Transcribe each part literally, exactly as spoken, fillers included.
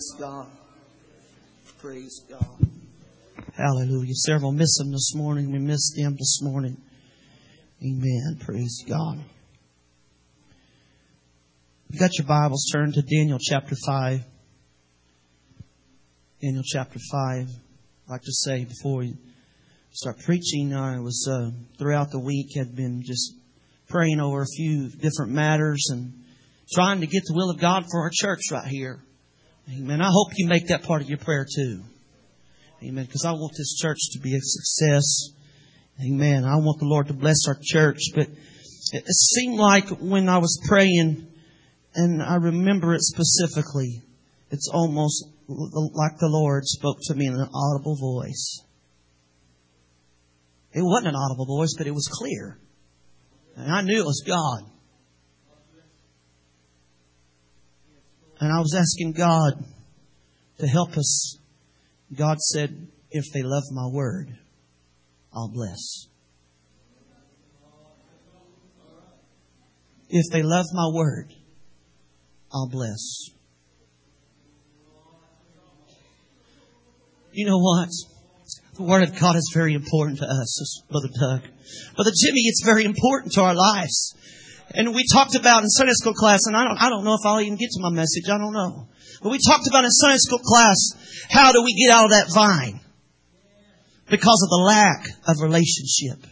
Praise God. Praise God. Hallelujah. Several missed them this morning. We missed them this morning. Amen. Praise God. You got your Bibles, turn to Daniel chapter five. Daniel chapter five. I'd like to say before we start preaching, I was uh, throughout the week had been just praying over a few different matters and trying to get the will of God for our church right here. Amen. I hope you make that part of your prayer too. Amen. Because I want this church to be a success. Amen. I want the Lord to bless our church. But it seemed like when I was praying, and I remember it specifically, it's almost like the Lord spoke to me in an audible voice. It wasn't an audible voice, but it was clear. And I knew it was God. And I was asking God to help us. God said, if they love my word, I'll bless. If they love my word, I'll bless. You know what? The Word of God is very important to us, Brother Doug. Brother Jimmy, it's very important to our lives. And we talked about in Sunday school class, and I don't, I don't know if I'll even get to my message. I don't know. But we talked about in Sunday school class, how do we get out of that vine? Because of the lack of relationship.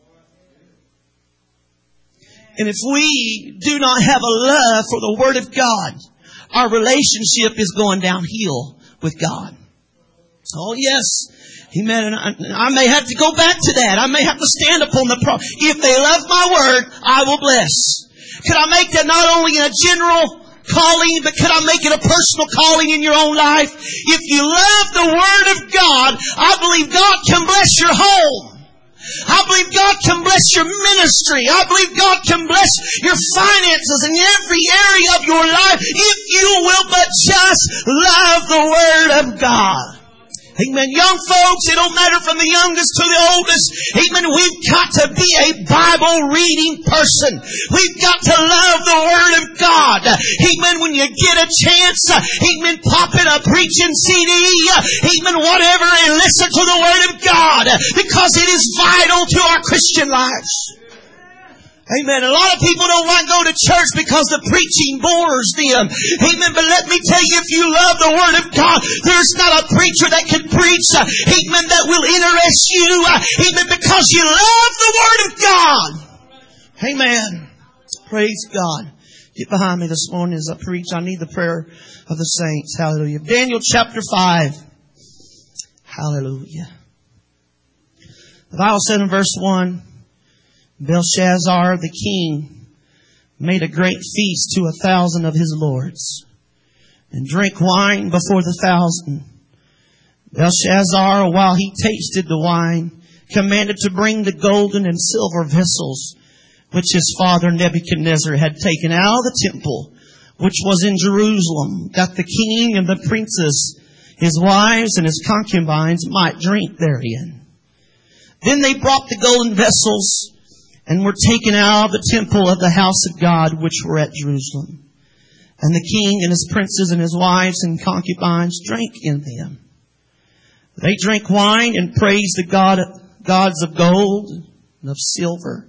And if we do not have a love for the Word of God, our relationship is going downhill with God. Oh, yes. Amen. And I, I may have to go back to that. I may have to stand upon the pro. If they love my word, I will bless. Could I make that not only in a general calling, but could I make it a personal calling in your own life? If you love the Word of God, I believe God can bless your home. I believe God can bless your ministry. I believe God can bless your finances in every area of your life if you will but just love the Word of God. Amen. Young folks, it don't matter from the youngest to the oldest. Amen. We've got to be a Bible reading person. We've got to love the Word of God. Amen. When you get a chance, amen, pop in a preaching C D, amen, whatever, and listen to the Word of God. Because it is vital to our Christian lives. Amen. A lot of people don't want to go to church because the preaching bores them. Amen. But let me tell you, if you love the Word of God, there's not a preacher that can preach, amen, that will interest you. Amen. Because you love the Word of God. Amen. Praise God. Get behind me this morning as I preach. I need the prayer of the saints. Hallelujah. Daniel chapter five. Hallelujah. The Bible said in verse one, Belshazzar the king made a great feast to a thousand of his lords and drank wine before the thousand. Belshazzar, while he tasted the wine, commanded to bring the golden and silver vessels which his father Nebuchadnezzar had taken out of the temple, which was in Jerusalem, that the king and the princes, his wives and his concubines, might drink therein. Then they brought the golden vessels and were taken out of the temple of the house of God, which were at Jerusalem. And the king and his princes and his wives and concubines drank in them. They drank wine and praised the God, gods of gold and of silver,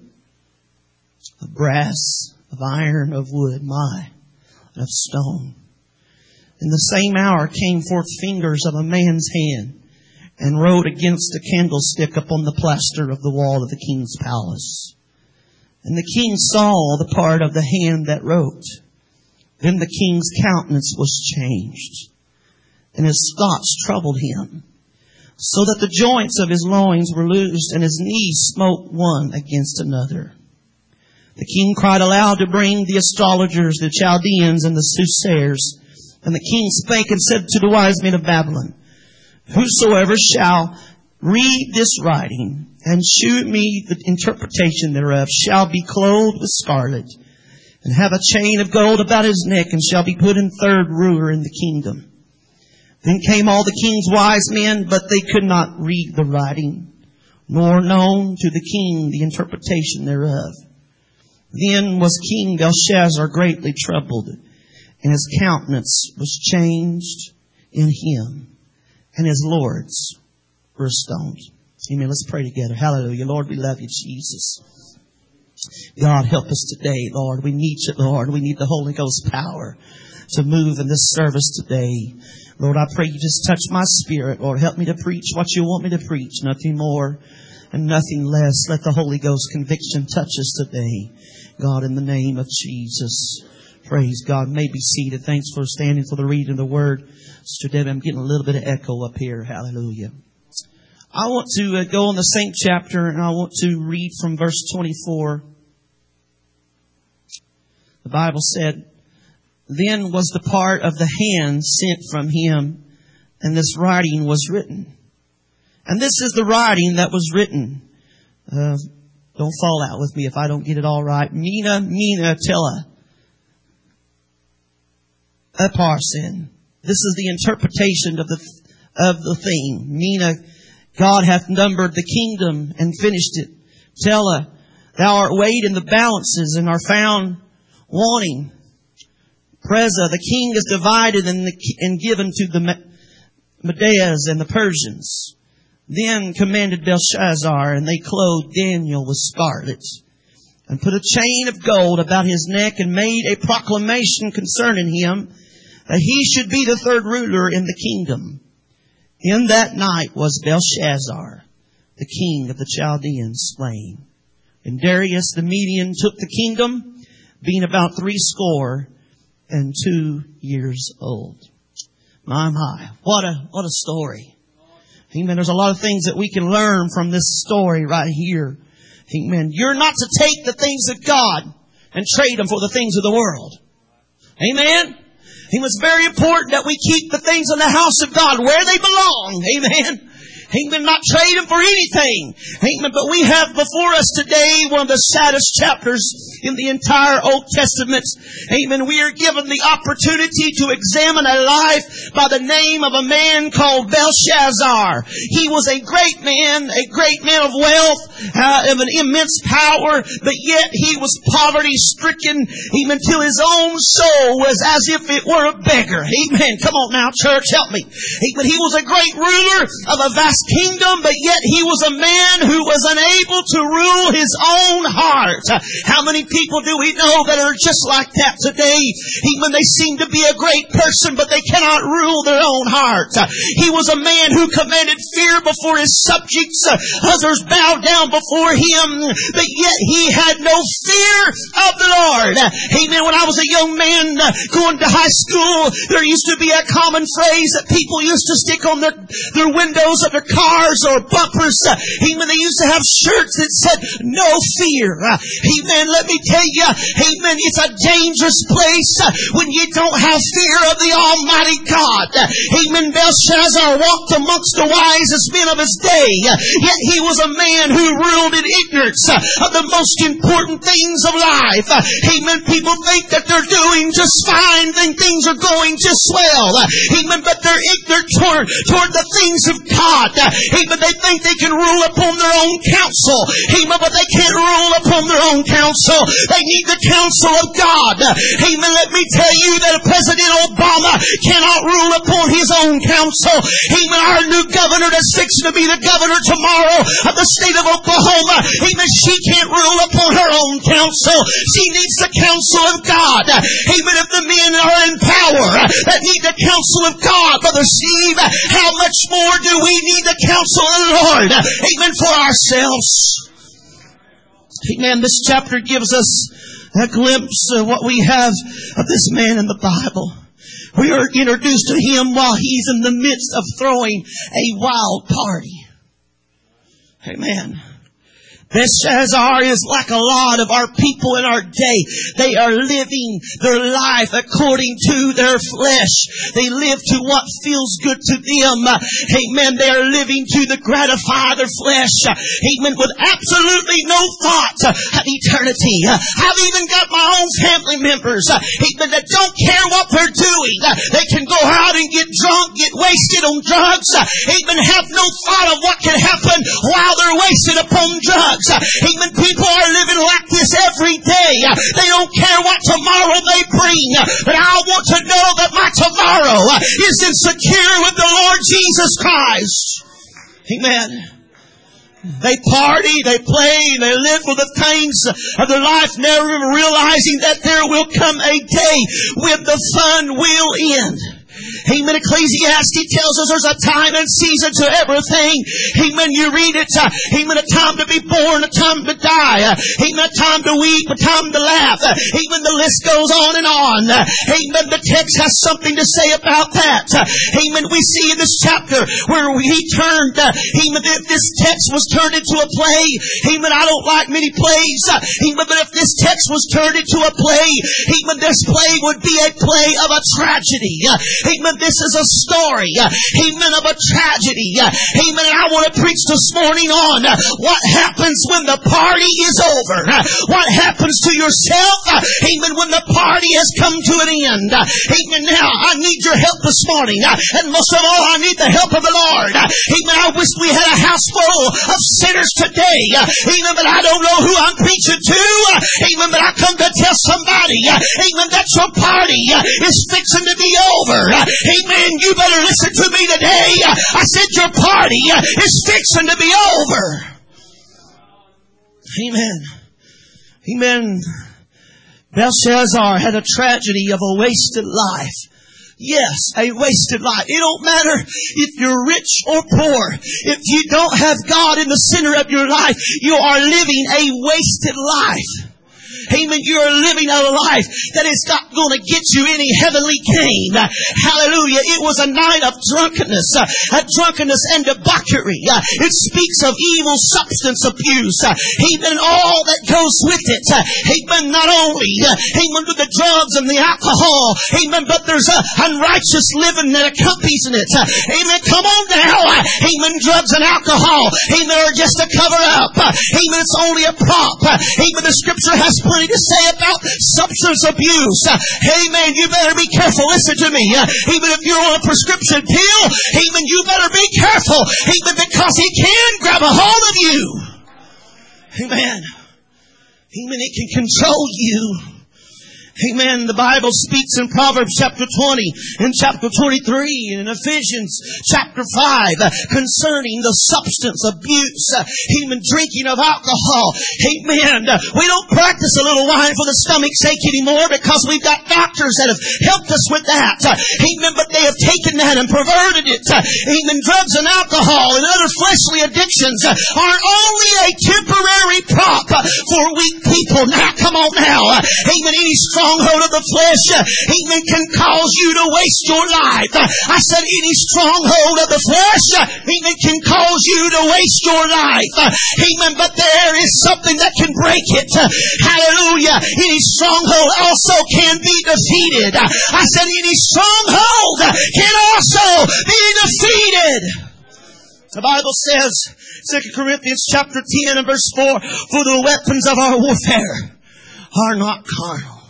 of brass, of iron, of wood, my, and of stone. In the same hour came forth fingers of a man's hand and wrote against a candlestick upon the plaster of the wall of the king's palace. And the king saw the part of the hand that wrote. Then the king's countenance was changed, and his thoughts troubled him, so that the joints of his loins were loosed, and his knees smote one against another. The king cried aloud to bring the astrologers, the Chaldeans, and the soothsayers. And the king spake and said to the wise men of Babylon, Whosoever shall read this writing and shew me the interpretation thereof shall be clothed with scarlet and have a chain of gold about his neck and shall be put in third ruler in the kingdom. Then came all the king's wise men, but they could not read the writing, nor known to the king the interpretation thereof. Then was King Belshazzar greatly troubled, and his countenance was changed, in him, and his lords were stoned. Amen. Let's pray together. Hallelujah. Lord, we love you, Jesus. God, help us today, Lord. We need you, Lord. We need the Holy Ghost power to move in this service today. Lord, I pray you just touch my spirit. Lord, help me to preach what you want me to preach. Nothing more and nothing less. Let the Holy Ghost conviction touch us today. God, in the name of Jesus. Praise God. May be seated. Thanks for standing for the reading of the Word. Sister Debbie, I'm getting a little bit of echo up here. Hallelujah. I want to uh, go on the same chapter, and I want to read from verse twenty-four. The Bible said, "Then was the part of the hand sent from him, and this writing was written." And this is the writing that was written. Uh, don't fall out with me if I don't get it all right. Mina, Mina, Tella. Aparsin. This is the interpretation of the of the thing. Mina, God hath numbered the kingdom and finished it. Tella, thou art weighed in the balances and are found wanting. Preza, the king is divided and, the, and given to the Medes and the Persians. Then commanded Belshazzar, and they clothed Daniel with scarlet, and put a chain of gold about his neck, and made a proclamation concerning him, that he should be the third ruler in the kingdom. In that night was Belshazzar, the king of the Chaldeans, slain. And Darius the Median took the kingdom, being about three score and two years old. My, my, what a, what a story. Amen. There's a lot of things that we can learn from this story right here. Amen. You're not to take the things of God and trade them for the things of the world. Amen. It was very important that we keep the things in the house of God where they belong. Amen. Amen. Not trade them for anything. Amen. But we have before us today one of the saddest chapters in the entire Old Testament. Amen. We are given the opportunity to examine a life by the name of a man called Belshazzar. He was a great man, a great man of wealth, uh, of an immense power, but yet he was poverty stricken, even till his own soul was as if it were a beggar. Amen. Come on now, church, help me. Amen. He was a great ruler of a vast kingdom, but yet he was a man who was unable to rule his own heart. How many people do we know that are just like that today? Even they seem to be a great person, but they cannot rule their own heart. He was a man who commanded fear before his subjects. Others bowed down before him, but yet he had no fear of the Lord. Amen. When I was a young man going to high school, there used to be a common phrase that people used to stick on their, their windows of their cars or bumpers. Amen. They used to have shirts that said, "No fear." Amen. Let me tell you, amen, it's a dangerous place when you don't have fear of the Almighty God. Amen. Belshazzar walked amongst the wisest men of his day, yet he was a man who ruled in ignorance of the most important things of life. Amen. People think that they're doing just fine, think things are going just well. Amen. But they're ignorant toward, toward the things of God. Amen. They think they can rule upon their own counsel. Amen. But they can't rule upon their own counsel. They need the counsel of God. Amen. Let me tell you that President Obama cannot rule upon his own counsel. Amen. Our new governor that's fixing to be the governor tomorrow of the state of Oklahoma. Amen. She can't rule upon her own counsel. She needs the counsel of God. Amen. If the men are in power that need the counsel of God, Brother Steve, how much more do we need the counsel of the Lord? Amen. For ourselves. Amen. This chapter gives us a glimpse of what we have of this man in the Bible. We are introduced to him while he's in the midst of throwing a wild party. Amen. Belshazzar is like a lot of our people in our day. They are living their life according to their flesh. They live to what feels good to them. Amen. They are living to the gratify their flesh. Amen. With absolutely no thought of eternity. I've even got my own family members, amen, that don't care what they're doing. They can go out and get drunk, get wasted on drugs, amen, have no thought of what can happen while they're wasted upon drugs. Amen. People are living like this every day. They don't care what tomorrow may bring. But I want to know that my tomorrow is insecure with the Lord Jesus Christ. Amen. They party, they play, they live for the things of their life, never realizing that there will come a day when the fun will end. Amen. Ecclesiastes tells us there's a time and season to everything. Amen. You read it. Uh, amen. A time to be born, a time to die. Uh, amen. A time to weep, a time to laugh. Uh, amen. The list goes on and on. Uh, amen. The text has something to say about that. Uh, amen. We see in this chapter where he turned, uh, amen, if this text was turned into a play. Amen. I don't like many plays. Uh, amen. But if this text was turned into a play, amen, this play would be a play of a tragedy. Uh, Amen. This is a story, uh, amen, of a tragedy. Uh, amen. And I want to preach this morning on uh, what happens when the party is over. Uh, what happens to yourself, uh, amen, when the party has come to an end. Uh, amen. Now, I need your help this morning. Uh, and most of all, I need the help of the Lord. Uh, amen. I wish we had a house full of sinners today. Uh, amen. But I don't know who I'm preaching to. Uh, amen. But I come to tell somebody, uh, amen, that your party uh, is fixing to be over. Uh, Amen. You better listen to me today. I said your party is fixing to be over. Amen. Amen. Belshazzar had a tragedy of a wasted life. Yes, a wasted life. It don't matter if you're rich or poor. If you don't have God in the center of your life, you are living a wasted life. Amen. You are living a life that is not going to get you any heavenly gain. Hallelujah. It was a night of drunkenness, uh, drunkenness and debauchery. Uh, it speaks of evil substance abuse. Uh, amen. All that goes with it. Uh, amen. Not only, uh, amen, with the drugs and the alcohol. Amen. But there's a uh, unrighteous living that accompanies it. Uh, amen. Come on now. Uh, amen. Drugs and alcohol. Amen. Are just a cover up. Uh, amen. It's only a prop. Uh, amen. The scripture has plenty to say about substance abuse. Uh, amen. You better be careful. Listen to me. Uh, even if you're on a prescription pill, amen, you better be careful. Amen. Because he can grab a hold of you. Amen. Amen. It can control you. Amen. The Bible speaks in Proverbs chapter twenty, in chapter twenty-three, and in Ephesians chapter five, uh, concerning the substance abuse, uh, even drinking of alcohol. Amen. Uh, we don't practice a little wine for the stomach's sake anymore because we've got doctors that have helped us with that. Uh, amen. But they have taken that and perverted it. Uh, amen. Drugs and alcohol and other fleshly addictions uh, are only a temporary prop uh, for weak people. Now, come on now. Uh, amen. Any strong stronghold of the flesh, amen, can cause you to waste your life. I said any stronghold of the flesh, amen, can cause you to waste your life. Amen. But there is something that can break it. Hallelujah. Any stronghold also can be defeated. I said any stronghold can also be defeated. The Bible says, Second Corinthians chapter ten and verse four, for the weapons of our warfare are not carnal,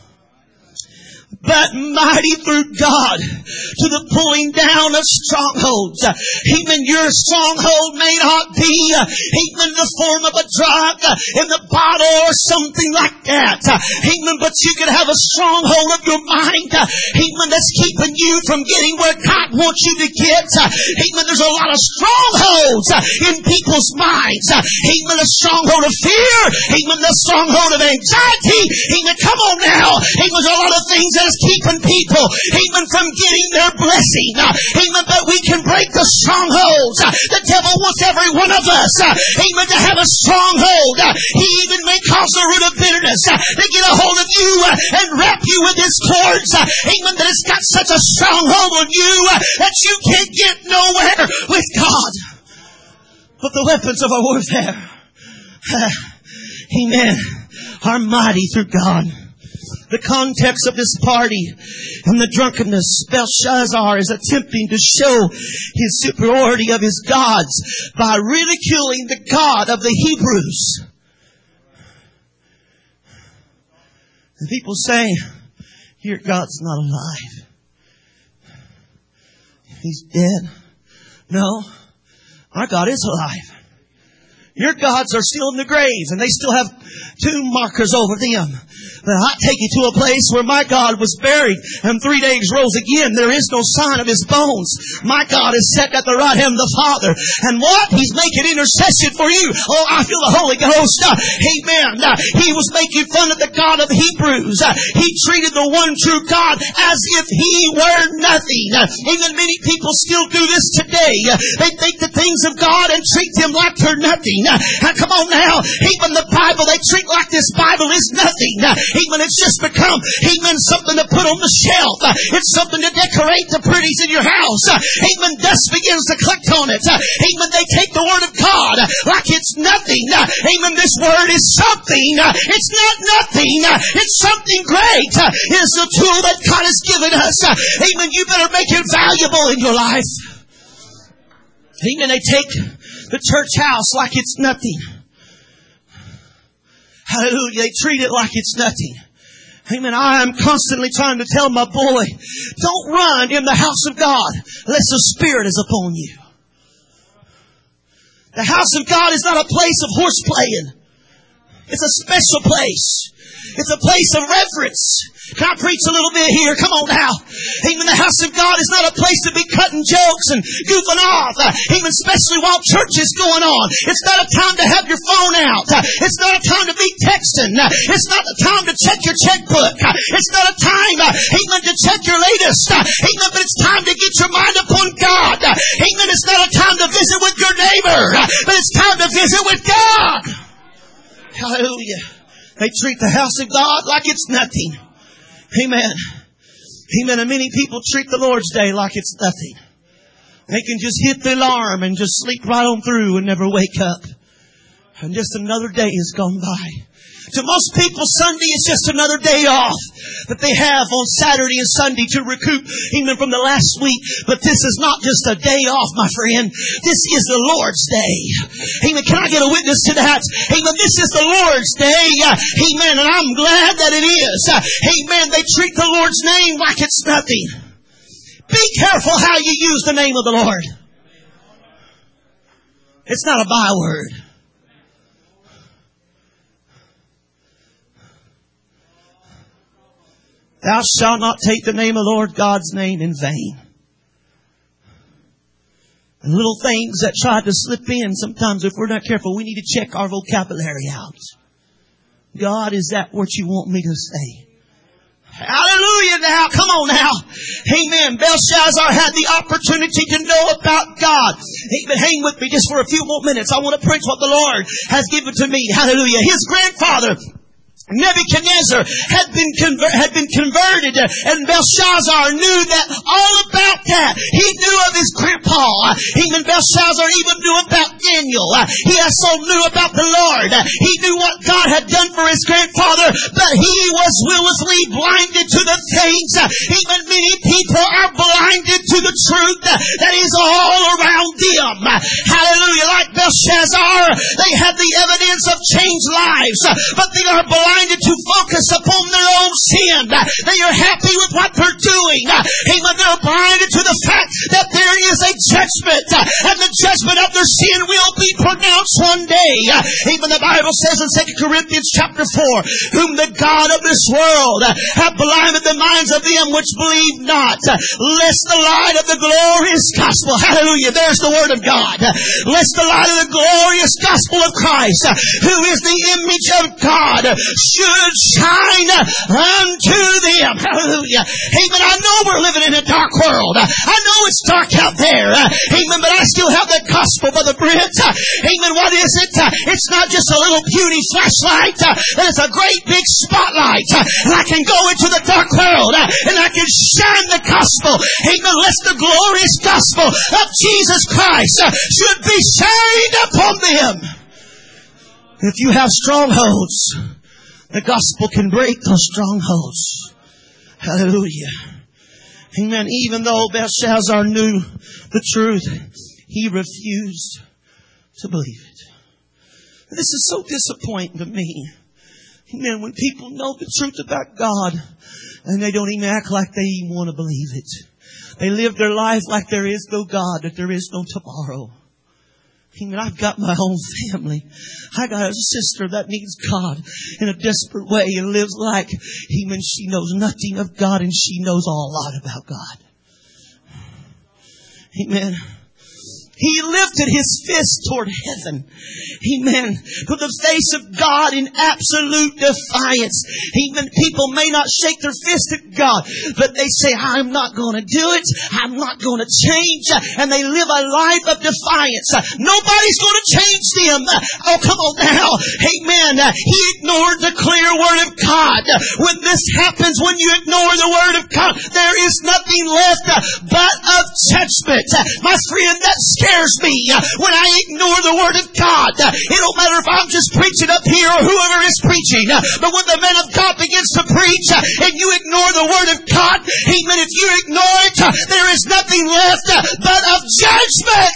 but mighty through God to the pulling down of strongholds. Amen. Your stronghold may not be, amen, in the form of a drug in the bottle or something like that. Amen. But you can have a stronghold of your mind. Amen. That's keeping you from getting where God wants you to get. Amen. There's a lot of strongholds in people's minds. Amen. A stronghold of fear. Amen. The stronghold of anxiety. Amen. Come on now. Amen. There's a lot of things that keeping people, amen, from getting their blessing. Amen. But we can break the strongholds. The devil wants every one of us, amen, to have a stronghold. He even may cause the root of bitterness to get a hold of you and wrap you with his cords. Amen. That it's got such a stronghold on you that you can't get nowhere with God. But the weapons of our warfare, amen, are mighty through God. The context of this party and the drunkenness, Belshazzar is attempting to show his superiority of his gods by ridiculing the God of the Hebrews. And people say, your God's not alive. He's dead. No, our God is alive. Your gods are still in the grave, and they still have tomb markers over them. But I take you to a place where my God was buried and three days rose again. There is no sign of His bones. My God is set at the right hand of the Father. And what? He's making intercession for you. Oh, I feel the Holy Ghost. Uh, amen. Uh, he was making fun of the God of Hebrews. Uh, he treated the one true God as if He were nothing. Uh, even many people still do this today. Uh, they think the things of God and treat them like they're nothing. Uh, come on now. Even the Bible, they treat like this Bible is nothing. Uh, Amen. It's just become, amen, something to put on the shelf. Uh, it's something to decorate the pretties in your house. Uh, amen. Dust begins to collect on it. Uh, amen. They take the Word of God uh, like it's nothing. Uh, amen. This Word is something. Uh, it's not nothing. Uh, it's something great. Uh, it's a tool that God has given us. Uh, amen. You better make it valuable in your life. Amen. They take the church house like it's nothing. Hallelujah. They treat it like it's nothing. Amen. I am constantly trying to tell my boy, don't run in the house of God unless the Spirit is upon you. The house of God is not a place of horse playing. It's a special place. It's a place of reverence. Can I preach a little bit here? Come on now. Amen. The house of God is not a place to be cutting jokes and goofing off. Uh, amen. Especially while church is going on. It's not a time to have your phone out. Uh, it's not a time to be texting. Uh, it's not a time to check your checkbook. Uh, it's not a time, uh, amen, to check your latest. Uh, amen. But it's time to get your mind upon God. Uh, amen. It's not a time to visit with your neighbor. Uh, but it's time to visit with God. Hallelujah. They treat the house of God like it's nothing. Amen. Amen. And many people treat the Lord's Day like it's nothing. They can just hit the alarm and just sleep right on through and never wake up. And just another day has gone by. To most people, Sunday is just another day off that they have on Saturday and Sunday to recoup even from the last week. But this is not just a day off, my friend. This is the Lord's Day. Amen. Can I get a witness to that? Amen. This is the Lord's Day. Amen. And I'm glad that it is. Amen. They treat the Lord's name like it's nothing. Be careful how you use the name of the Lord. It's not a byword. Thou shalt not take the name of the Lord God's name in vain. And little things that try to slip in, sometimes if we're not careful, we need to check our vocabulary out. God, is that what you want me to say? Hallelujah now. Come on now. Amen. Belshazzar had the opportunity to know about God. Amen. Hang with me just for a few more minutes. I want to preach what the Lord has given to me. Hallelujah. His grandfather, Nebuchadnezzar, had been conver- had been converted, and Belshazzar knew that all about that. He knew of his grandpa. Even Belshazzar even knew about Daniel. He also knew about the Lord. He knew what God had done for his grandfather, but he was willfully blinded to the things. Even many people are blinded to the truth that is all around them. Hallelujah. Like Belshazzar, they have the evidence of changed lives, but they are blinded to focus upon their own sin. They are happy with what they're doing. Amen. They're blinded to the fact that there is a judgment, and the judgment of their sin will be pronounced one day. Even the Bible says in Second Corinthians chapter four, whom the God of this world hath blinded the minds of them which believe not, lest the light of the glorious gospel, hallelujah, there's the word of God, lest the light of the glorious gospel of Christ, who is the image of God, should shine unto them. Hallelujah. Amen. I know we're living in a dark world. I know it's dark out there. Amen. But I still have the gospel, Brother Brent. Amen. What is it? It's not just a little puny flashlight. It's a great big spotlight. And I can go into the dark world and I can shine the gospel. Amen. Lest the glorious gospel of Jesus Christ should be shined upon them. If you have strongholds, the gospel can break those strongholds. Hallelujah. Amen. Even though Belshazzar knew the truth, he refused to believe it. This is so disappointing to me. Amen. When people know the truth about God and they don't even act like they even want to believe it. They live their life like there is no God, that there is no tomorrow. Amen. I've got my own family. I got a sister that needs God in a desperate way and lives like, amen, she knows nothing of God and she knows a lot about God. Amen. He lifted his fist toward heaven. Amen. To the face of God in absolute defiance. Even people may not shake their fist at God, but they say, I'm not going to do it. I'm not going to change. And they live a life of defiance. Nobody's going to change them. Oh, come on now. Amen. He ignored the clear word of God. When this happens, when you ignore the word of God, there is nothing left but of judgment. My friend, that scares me when I ignore the word of God. It don't matter if I'm just preaching up here or whoever is preaching, but when the man of God begins to preach and you ignore the word of God, amen, if you ignore it, there is nothing left but of judgment.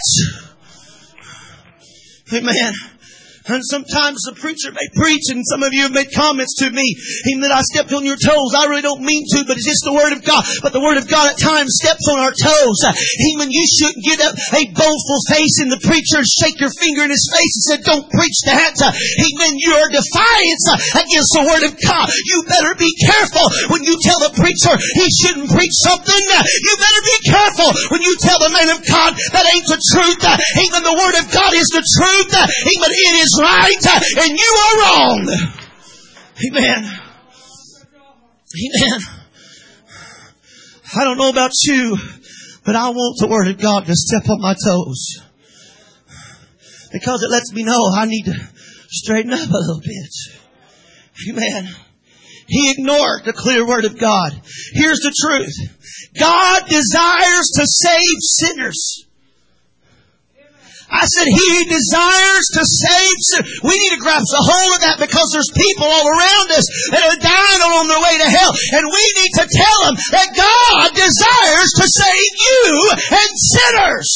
Amen. And sometimes the preacher may preach, and some of you have made comments to me, amen, that I stepped on your toes. I really don't mean to, but it's just the Word of God. But the Word of God at times steps on our toes. Amen. You shouldn't get up a boastful face in the preacher and shake your finger in his face and say, don't preach that. Amen. You're defiance against the Word of God. You better be careful when you tell the preacher he shouldn't preach something. You better be careful when you tell the man of God that ain't the truth. Amen. The Word of God is the truth. Amen. It is right and you are wrong. Amen. Amen. I don't know about you, but I want the Word of God to step on my toes, because it lets me know I need to straighten up a little bit. Amen. He ignored the clear Word of God. Here's the truth. God desires to save sinners. I said He desires to save sinners. We need to grasp a hold of that, because there's people all around us that are dying on their way to hell. And we need to tell them that God desires to save you and sinners.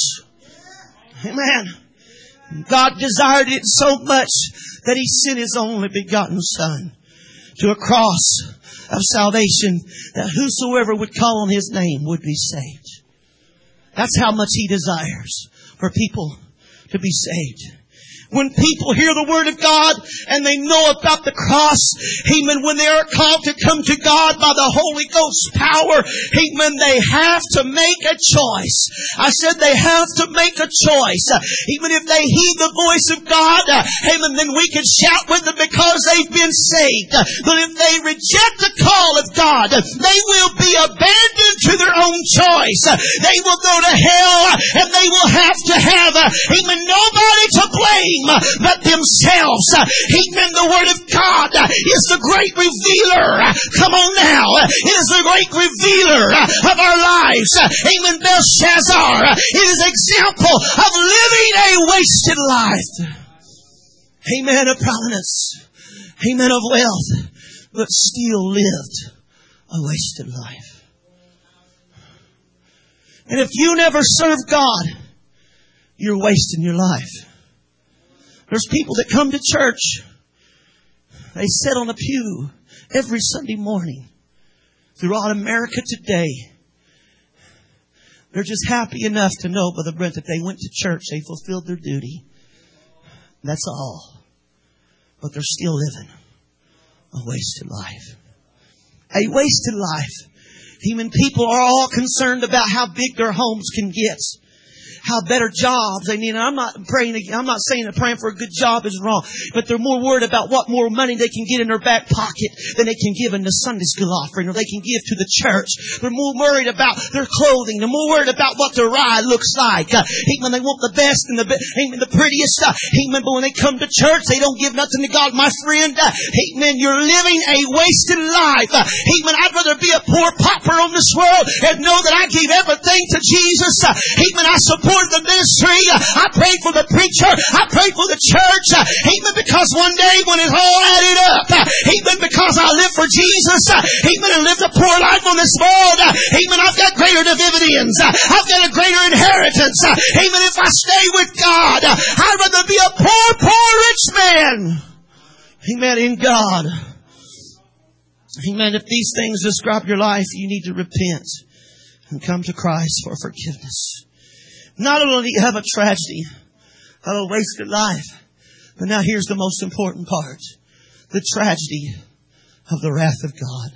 Amen. God desired it so much that He sent His only begotten Son to a cross of salvation, that whosoever would call on His name would be saved. That's how much He desires for people to be saved. When people hear the Word of God and they know about the cross, amen, when they are called to come to God by the Holy Ghost power, amen, they have to make a choice. I said they have to make a choice. Even if they heed the voice of God, amen, then we can shout with them because they've been saved. But if they reject the call of God, they will be abandoned to their own choice. They will go to hell, and they will have to have, amen, nobody to blame but themselves. Amen. The Word of God is the great revealer. Come on now. It is the great revealer of our lives. Amen. Belshazzar, it is an example of living a wasted life. Amen. Of prominence. Amen. Of wealth. But still lived a wasted life. And if you never serve God, you're wasting your life. There's people that come to church. They sit on a pew every Sunday morning throughout America today. They're just happy enough to know, Brother Brent, that they went to church. They fulfilled their duty. That's all. But they're still living a wasted life. A wasted life. Even people are all concerned about how big their homes can get. How better jobs they need. And I'm not praying, I'm not saying that praying for a good job is wrong, but they're more worried about what more money they can get in their back pocket than they can give in the Sunday school offering, or they can give to the church. They're more worried about their clothing. They're more worried about what their ride looks like. Uh, amen. They want the best and the amen, the prettiest stuff. Amen. But when they come to church, they don't give nothing to God. My friend, uh, amen, you're living a wasted life. Uh, amen. I'd rather be a poor pauper on this world and know that I gave everything to Jesus. Uh, amen. I support the ministry. I prayed for the preacher. I prayed for the church. Amen. Because one day when it all added up, amen, because I live for Jesus, amen, and lived a poor life on this world, amen, I've got greater dividends. I've got a greater inheritance. Amen. If I stay with God, I'd rather be a poor, poor rich man. Amen. In God. Amen. If these things describe your life, you need to repent and come to Christ for forgiveness. Not only do you have a tragedy of a wasted life, but now here's the most important part. The tragedy of the wrath of God.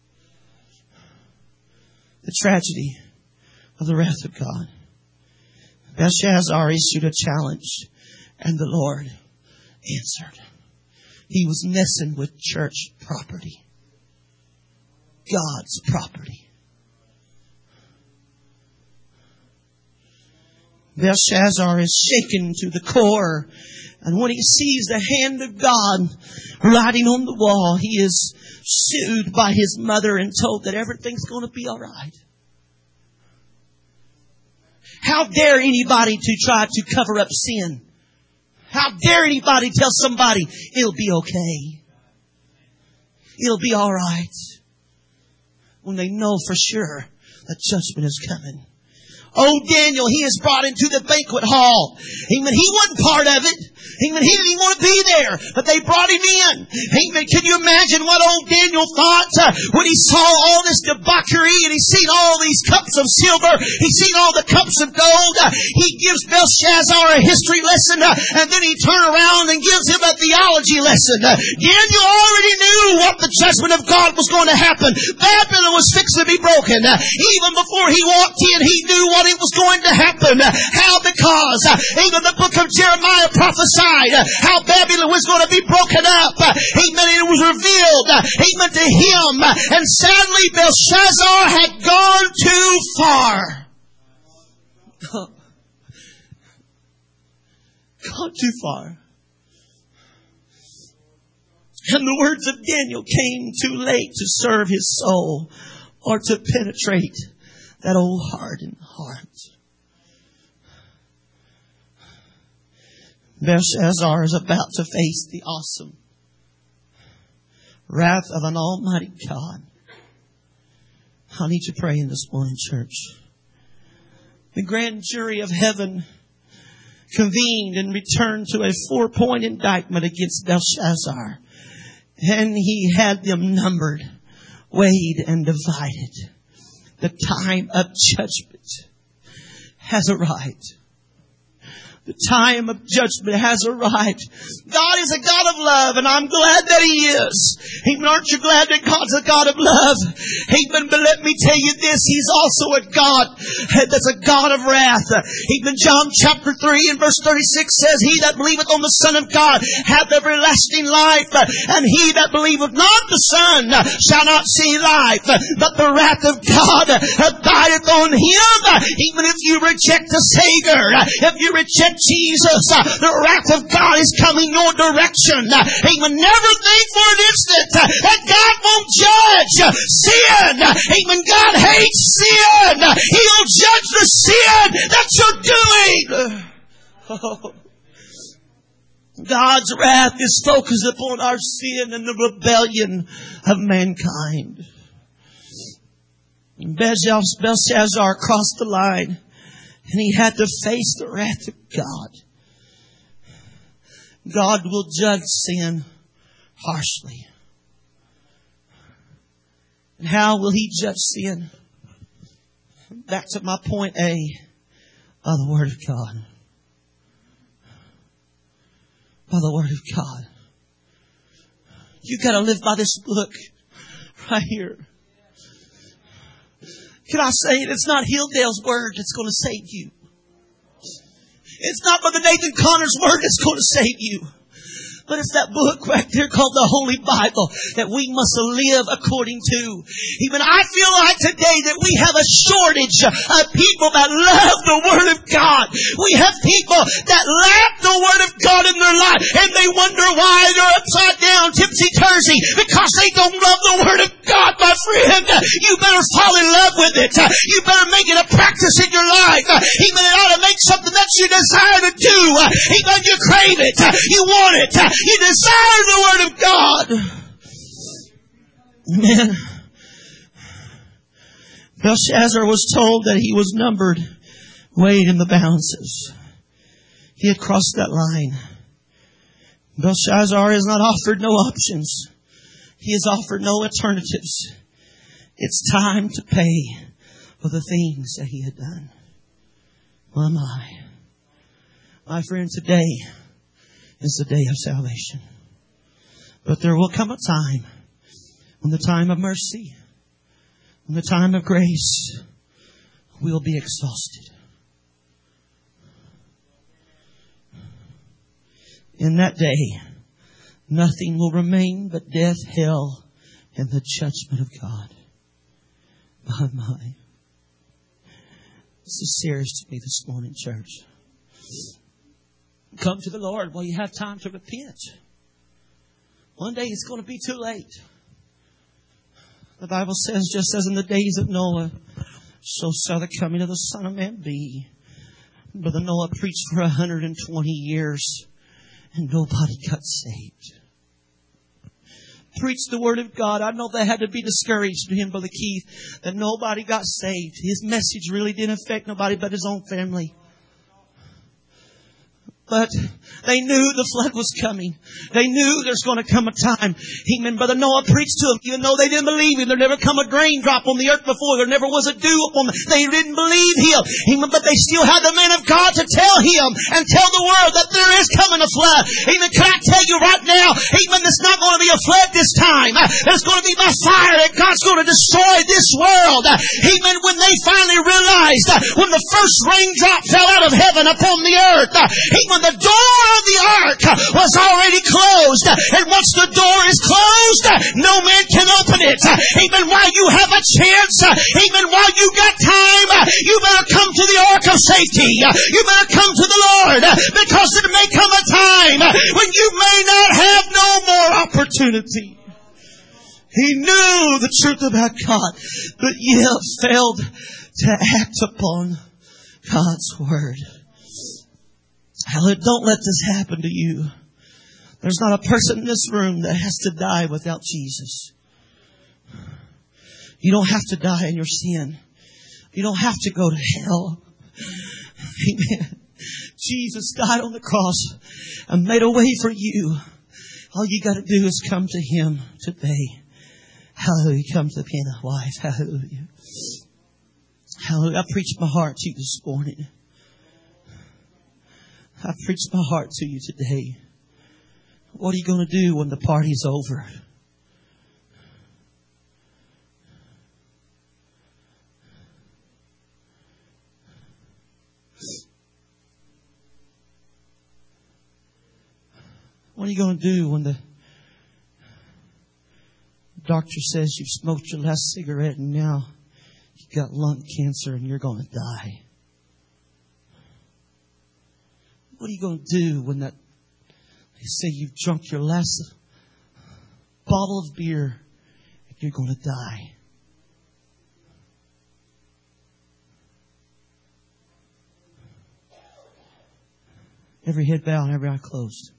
The tragedy of the wrath of God. Belshazzar issued a challenge, and the Lord answered. He was messing with church property. God's property. Belshazzar is shaken to the core. And when he sees the hand of God writing on the wall, he is soothed by his mother and told that everything's going to be all right. How dare anybody to try to cover up sin? How dare anybody tell somebody it'll be okay? It'll be all right. When they know for sure that judgment is coming. Oh, Daniel, he is brought into the banquet hall. Amen. He wasn't part of it. Amen. He didn't even want to be there, but they brought him in. Amen. Can you imagine what old Daniel thought uh, when he saw all this debauchery and he's seen all these cups of silver? He's seen all the cups of gold. Uh, he gives Belshazzar a history lesson, uh, and then he turns around and gives him a theology lesson. Uh, Daniel already knew what the judgment of God was going to happen. Babylon was fixing to be broken. Uh, even before he walked in, he knew what it was going to happen. How? Because uh, even the book of Jeremiah prophesied uh, how Babylon was going to be broken up. Uh, amen. It was revealed. Uh, amen to him. Uh, and sadly, Belshazzar had gone too far. Gone too far. And the words of Daniel came too late to serve his soul or to penetrate that old hardened heart. Belshazzar is about to face the awesome wrath of an almighty God. I need you to pray in this morning, church. The grand jury of heaven convened and returned to a four-point indictment against Belshazzar. And he had them numbered, weighed, and divided. The time of judgment has arrived. The time of judgment has arrived. God is a God of love, and I'm glad that He is. Amen. Aren't you glad that God's a God of love? Amen. But let me tell you this, He's also a God that's a God of wrath. Amen. John chapter three and verse thirty-six says, He that believeth on the Son of God hath everlasting life, and he that believeth not the Son shall not see life, but the wrath of God abideth on him. Even if you reject the Savior, if you reject Jesus, uh, the wrath of God is coming your direction. Uh, amen. Never think for an instant uh, that God won't judge uh, sin. Uh, amen. God hates sin. Uh, He'll judge the sin that you're doing. Uh, oh. God's wrath is focused upon our sin and the rebellion of mankind. Belshazzar crossed the line. And he had to face the wrath of God. God will judge sin harshly. And how will He judge sin? Back to my point A by the Word of God. By the Word of God. You've got to live by this book right here. Can I say it? It's not Hilldale's word that's going to save you. It's not Brother Nathan Connor's word that's going to save you. But it's that book right there called the Holy Bible that we must live according to. Even I feel like today that we have a shortage of people that love the Word of God. We have people that lack the Word of God in their life, and they wonder why they're upside down, tipsy-turvy, because they don't love the Word of God, my friend. You better fall in love with it. You better make it a practice in your life. Even it ought to make something that you desire to do. Even you crave it. You want it. You desire the Word of God. Man. Belshazzar was told that he was numbered, weighed in the balances. He had crossed that line. Belshazzar has not offered no options. He has offered no alternatives. It's time to pay for the things that He had done. My, my. My friend, today is the day of salvation. But there will come a time when the time of mercy, when the time of grace will be exhausted. In that day, nothing will remain but death, hell, and the judgment of God. My, my. This is serious to me this morning, church. Come to the Lord while you have time to repent. One day it's going to be too late. The Bible says, just as in the days of Noah, so shall the coming of the Son of Man be. Brother Noah preached for one hundred twenty years and nobody got saved. Preached the Word of God. I know that had to be discouraged to him, Brother Keith, that nobody got saved. His message really didn't affect nobody but his own family. But they knew the flood was coming. They knew there's going to come a time. Amen. Brother Noah preached to them, even though they didn't believe him. There never come a grain drop on the earth before. There never was a dew upon them. They didn't believe him. Amen. But they still had the man of God to tell him and tell the world that there is coming a flood. Amen. Can I tell you right now? Amen. There's not going to be a flood this time. There's going to be my fire that God's going to destroy this world. Amen. When they finally realized, when the first raindrop fell out of heaven upon the earth, amen, the door of the ark was already closed. And once the door is closed, no man can open it. Amen. While you have a chance, amen, while you got time, you better come to the ark of safety. You better come to the Lord, because there may come a time when you may not have no more opportunity. He knew the truth about God, but yet failed to act upon God's word. Hallelujah. Don't let this happen to you. There's not a person in this room that has to die without Jesus. You don't have to die in your sin. You don't have to go to hell. Amen. Jesus died on the cross and made a way for you. All you got to do is come to Him today. Hallelujah. Come to being a wife. Hallelujah. Hallelujah. I preached my heart to you this morning. I preached my heart to you today. What are you going to do when the party's over? What are you going to do when the doctor says you've smoked your last cigarette and now you've got lung cancer and you're going to die? What are you going to do when that they say you've drunk your last bottle of beer and you're going to die? Every head bowed and every eye closed.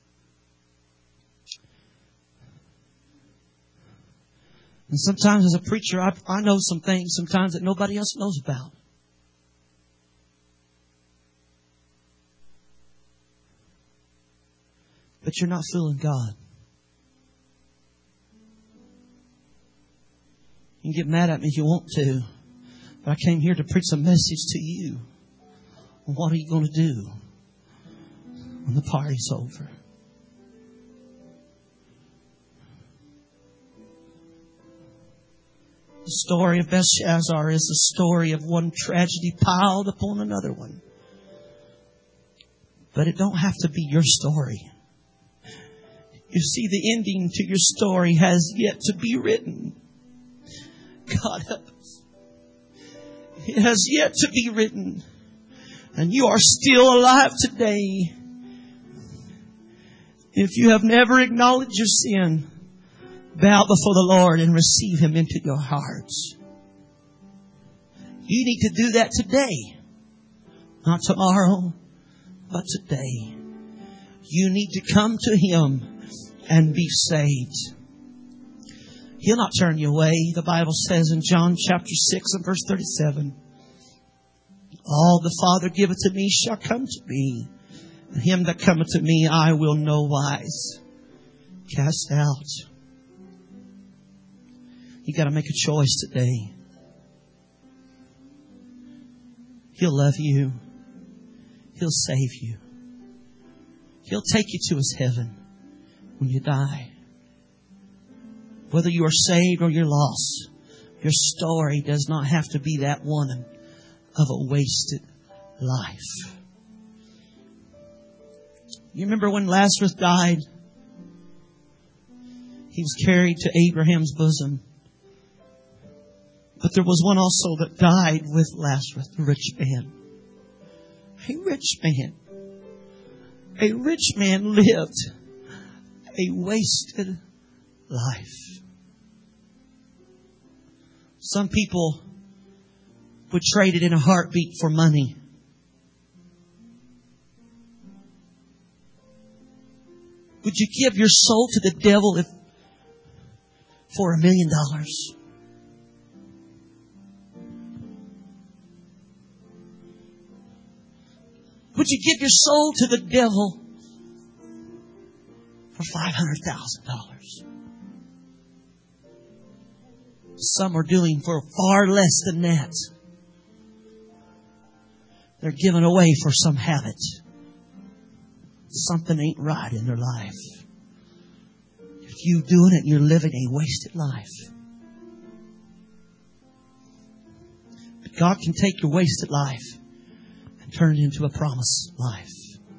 And sometimes as a preacher, I, I know some things sometimes that nobody else knows about. But you're not fooling God. You can get mad at me if you want to. But I came here to preach a message to you. What are you going to do when the party's over? The story of Belshazzar is the story of one tragedy piled upon another one. But it don't have to be your story. You see, the ending to your story has yet to be written. God help us. It has yet to be written. And you are still alive today. If you have never acknowledged your sin, bow before the Lord and receive Him into your hearts. You need to do that today. Not tomorrow, but today. You need to come to Him and be saved. He'll not turn you away. The Bible says in John chapter six and verse thirty-seven, all the Father giveth to me shall come to me, and him that cometh to me I will no wise cast out. You got to make a choice today. He'll love you. He'll save you. He'll take you to His heaven when you die. Whether you are saved or you're lost, your story does not have to be that one of a wasted life. You remember when Lazarus died? He was carried to Abraham's bosom. But there was one also that died with Lazarus, the rich man. A rich man. A rich man lived a wasted life. Some people would trade it in a heartbeat for money. Would you give your soul to the devil if for a million dollars? Would you give your soul to the devil for five hundred thousand dollars? Some are doing for far less than that. They're giving away for some habit. Something ain't right in their life. If you're doing it, you're living a wasted life. But God can take your wasted life and turn it into a promised life.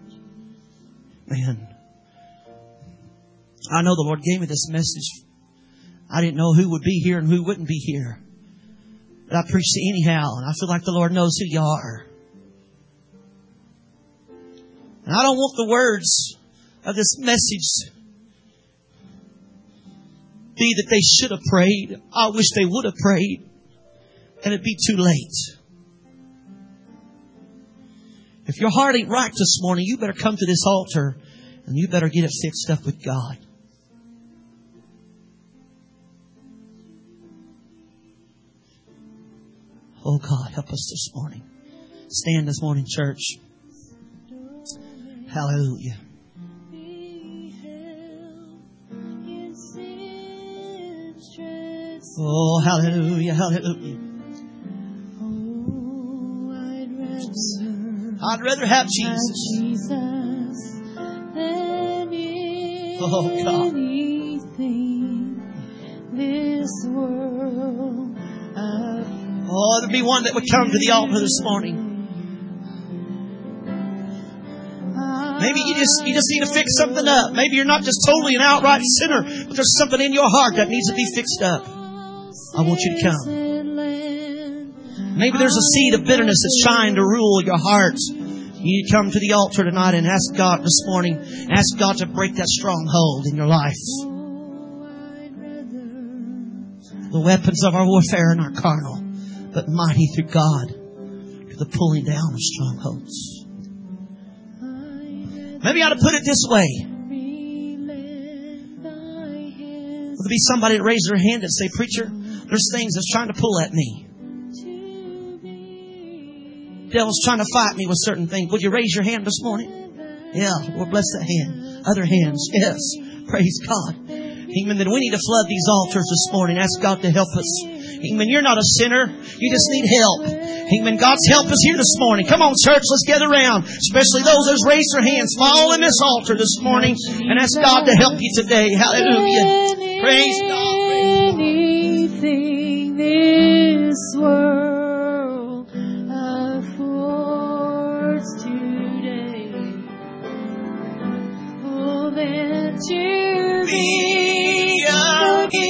Man, I know the Lord gave me this message. I didn't know who would be here and who wouldn't be here. But I preached it anyhow, and I feel like the Lord knows who you are. And I don't want the words of this message be that they should have prayed. I wish they would have prayed. And it'd be too late. If your heart ain't right this morning, you better come to this altar and you better get it fixed up with God. Oh God, help us this morning. Stand this morning, church. Hallelujah. Oh, hallelujah, hallelujah. I'd rather have Jesus. Oh, God. Oh, there'd be one that would come to the altar this morning. Maybe you just you just need to fix something up. Maybe you're not just totally an outright sinner, but there's something in your heart that needs to be fixed up. I want you to come. Maybe there's a seed of bitterness that's trying to rule your heart. You need to come to the altar tonight and ask God this morning. Ask God to break that stronghold in your life. The weapons of our warfare are not carnal, but mighty through God to the pulling down of strongholds. Maybe I ought to put it this way. There'll be somebody that raises their hand and say, "Preacher, there's things that's trying to pull at me. The devil's trying to fight me with certain things." Would you raise your hand this morning? Yeah, well, bless that hand. Other hands, yes. Praise God. Amen. Then we need to flood these altars this morning. Ask God to help us. Amen. You're not a sinner. You just need help. Amen. God's help is here this morning. Come on, church. Let's gather around. Especially those that raise their hands. Fall in this altar this morning and ask God to help you today. Hallelujah. Praise God.